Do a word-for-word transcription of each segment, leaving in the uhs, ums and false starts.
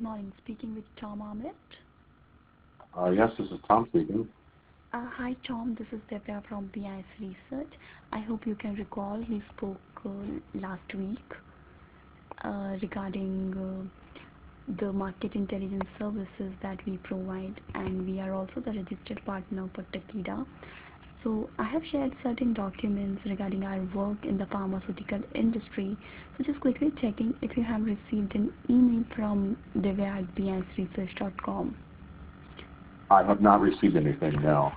morning. Speaking with Tom Ahmed. Uh, yes, this is Tom speaking. Uh, hi Tom, this is Devya from B I S Research. I hope you can recall we spoke uh, last week uh, regarding uh, the market intelligence services that we provide, and we are also the registered partner for Takeda. So I have shared certain documents regarding our work in the pharmaceutical industry. So just quickly checking if you have received an email from devya at b i s research dot com. I have not received anything, no.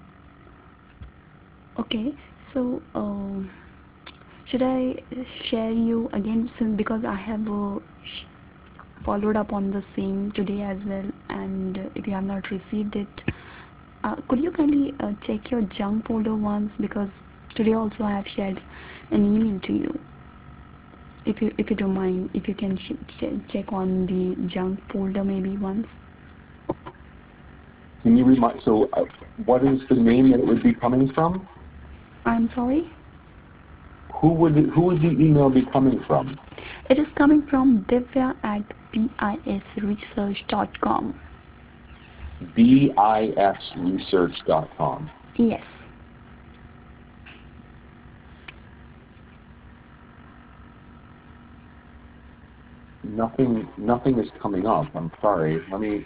Okay, so um, should I share you again, since because I have uh, followed up on the same today as well, and uh, if you have not received it, uh, could you kindly uh, check your junk folder once, because today also I have shared an email to you. If you if you don't mind, if you can ch ch check on the junk folder maybe once. Can you remind, so uh, what is the name that it would be coming from? I'm sorry. Who would, it, who would the email be coming from? It is coming from Divya at b i s research dot com. b i s research dot com. Yes. Nothing, nothing is coming up. I'm sorry. Let me,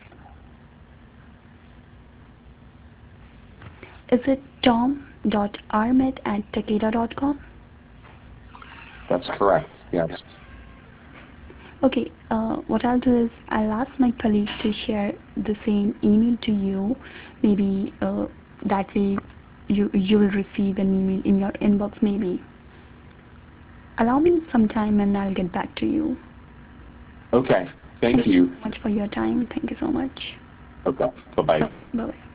Is it tom dot ahmed at takeda dot com? that's correct, yes. Okay, uh, what I'll do is I'll ask my colleague to share the same email to you. Maybe uh, that way you you will receive an email in your inbox maybe. Allow me some time and I'll get back to you. Okay, thank Thank you you. so much for your time. Thank you so much. Okay, bye-bye. Bye bye.